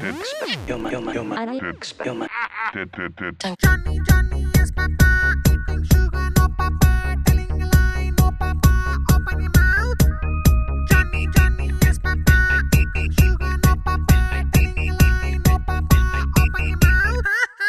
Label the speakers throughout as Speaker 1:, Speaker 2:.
Speaker 1: Johnny, Johnny is Papa, eating sugar, no Papa, telling a lie, no Papa, open your mouth. Johnny, Johnny is Papa, eating sugar, no Papa, telling a lie, no Papa, open your mouth.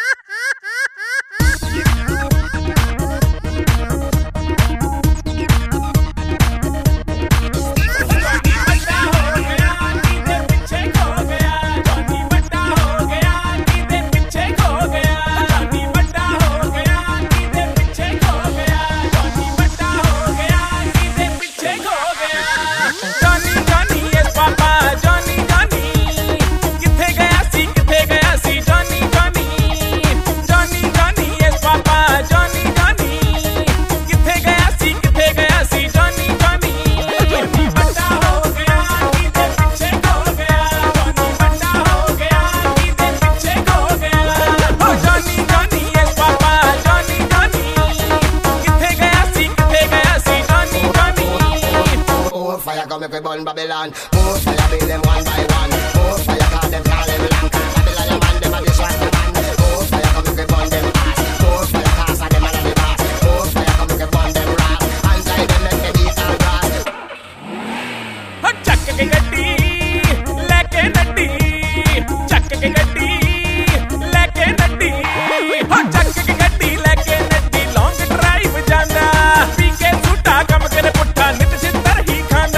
Speaker 2: Make we burn Babylon. More fire, build them one by one. More fire, call them, call them Lanka. Babylon, your man, them a distract the man. More fire, come make we burn them ass. More fire, cause of them a the boss. More fire, come make we burn them rap. Untie them, let them beat and grass.
Speaker 3: ਚੱਕ ਕੇ ਗੱਡੀ ਲੈ ਕੇ ਨੱਡੀ, ਚੱਕ ਕੇ ਗੱਡੀ ਲੈ ਕੇ ਨੱਡੀ, ਚੱਕ ਕੇ ਗੱਡੀ ਲੈ ਕੇ ਨੱਡੀ, ਲੌਂਗ drive ਜਾਂਦਾ, ਪੀ ਕੇ ਝੂਟਾ ਕੰਮ ਕੇ ਪੁੱਠਾ ਨਿਤ ਛਿੱਤਰ ਹੀ ਖਾਂਦਾ।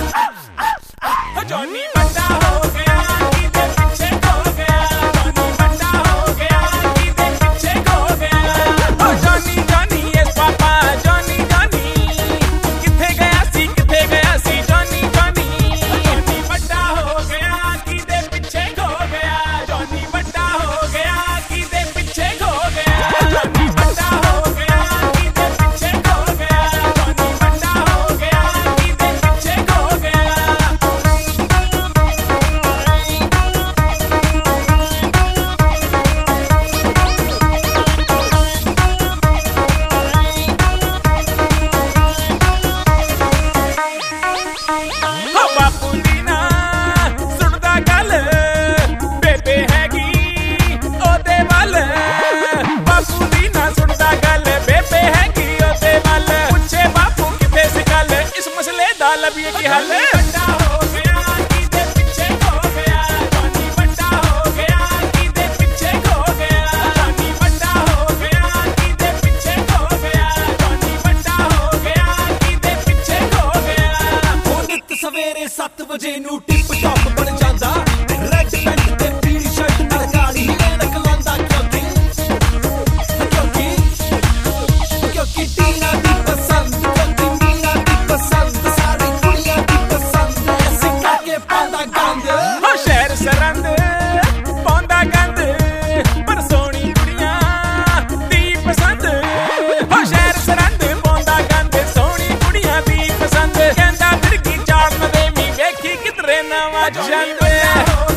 Speaker 3: ਜੌਨੀ ਵੱਡਾ ਹੋ ਗਿਆ, ਕਿਤੇ ਪਿੱਛੇ ਖੋ ਗਿਆ, ਜੌਨੀ ਵੱਡਾ ਹੋ ਗਿਆ, ਕਿਤੇ ਪਿੱਛੇ ਖੋ ਗਿਆ। ਜੌਨੀ ਜੌਨੀ ਇਸ ਪਾਪਾ, ਜੌਨੀ ਜੌਨੀ ਕਿੱਥੇ ਗਿਆ ਸੀ, ਕਿੱਥੇ ਗਿਆ ਸੀ, ਜੌਨੀ ਜੌਨੀ। ਜੌਨੀ ਵੱਡਾ ਹੋ ਗਿਆ, ਕਿਤੇ ਪਿੱਛੇ ਖੋ ਗਿਆ, ਜੌਨੀ ਵੱਡਾ ਹੋ ਗਿਆ, ਕਿਤੇ ਪਿੱਛੇ ਖੋ ਗਿਆ। ਜੌਨੀ ਵੱਡਾ ਹੋ ਗਿਆ, ਕਿਤੇ ਪਿੱਛੇ ਖੋ ਗਿਆ, ਜੌਨੀ ਵੱਡਾ ਹੋ ਗਿਆ, ਕਿਤੇ ਪਿੱਛੇ ਖੋ ਗਿਆ। ਬਾਪੂ ਦੀ ਨਾ ਸੁਣਦਾ ਗੱਲ, ਬੇਬੇ ਹੈਗੀ ਉਹਦੇ ਵੱਲ। ਬਾਪੂ ਦੀ ਨਾ ਸੁਣਦਾ ਗੱਲ, ਬੇਬੇ ਹੈਗੀ ਉਹਦੇ ਵੱਲ। ਪੁੱਛੇ ਬਾਪੂ ਕਿੱਥੇ ਸੀ ਗੱਲ, ਇਸ ਮਸਲੇ ਦਾ ਲੱਭੀਏ ਕੀ ਹੱਲ। ਵੱਡਾ ਹੋ ਗਿਆ, ਕਿਤੇ ਪਿੱਛੇ ਖੋ ਗਿਆ, ਜੌਨੀ ਵੱਡਾ ਹੋ ਗਿਆ, ਕਿਤੇ ਪਿੱਛੇ ਖੋ ਗਿਆ। ਜੌਨੀ ਵੱਡਾ ਹੋ ਗਿਆ, ਕਿਤੇ ਪਿੱਛੇ ਖੋ ਗਿਆ, ਜੌਨੀ ਵੱਡਾ ਹੋ ਗਿਆ, ਕਿਤੇ ਪਿੱਛੇ ਖੋ ਗਿਆ।
Speaker 4: ਉਹ ਨਿੱਤ ਸਵੇਰੇ 7 ਵਜੇ ਨੂੰ ਟਿਪ ਟੌਪ ਬਣ ਜਾਂਦਾ, ਰੈੱਡ ਪੈਂਟ ਤੇ ਪੀਲੀ ਸ਼ਰਟ ਨਾਲ ਕਾਲੀ ਐਨਕ ਲਾਉਂਦਾ। ਕਿਉਂਕਿ ਟੀਨਾ ਦੀ ਪਸੰਦ, ਕਿਉਂਕਿ ਮੀਨਾ ਦੀ ਪਸੰਦ, ਸਾਰੀ ਕੁੜੀਆਂ ਦੀ ਪਸੰਦ, ਐਸੇ ਕਰਕੇ ਪਾਉਂਦਾ ਗੰਦ।
Speaker 3: ਸ਼ਹਿਰ ਸਰੰਦ ਪਾਉਂਦਾ ਗੰਦ, ਪਰ ਸੋਹਣੀ ਕੁੜੀਆਂ ਦੀ ਪਸੰਦ। ਸ਼ਹਿਰ ਸਰੰਦ ਪਾਉਂਦਾ ਗੰਦ, ਸੋਹਣੀ ਕੁੜੀਆਂ ਦੀ ਪਸੰਦ। ਕਹਿੰਦਾ ਫਿਰਕੀ ਚਾੜਨ ਦੇ ਮੀ ਵੇਖੀ ਕਿਧਰੇ ਨਵਾਂ ਚੰਦ।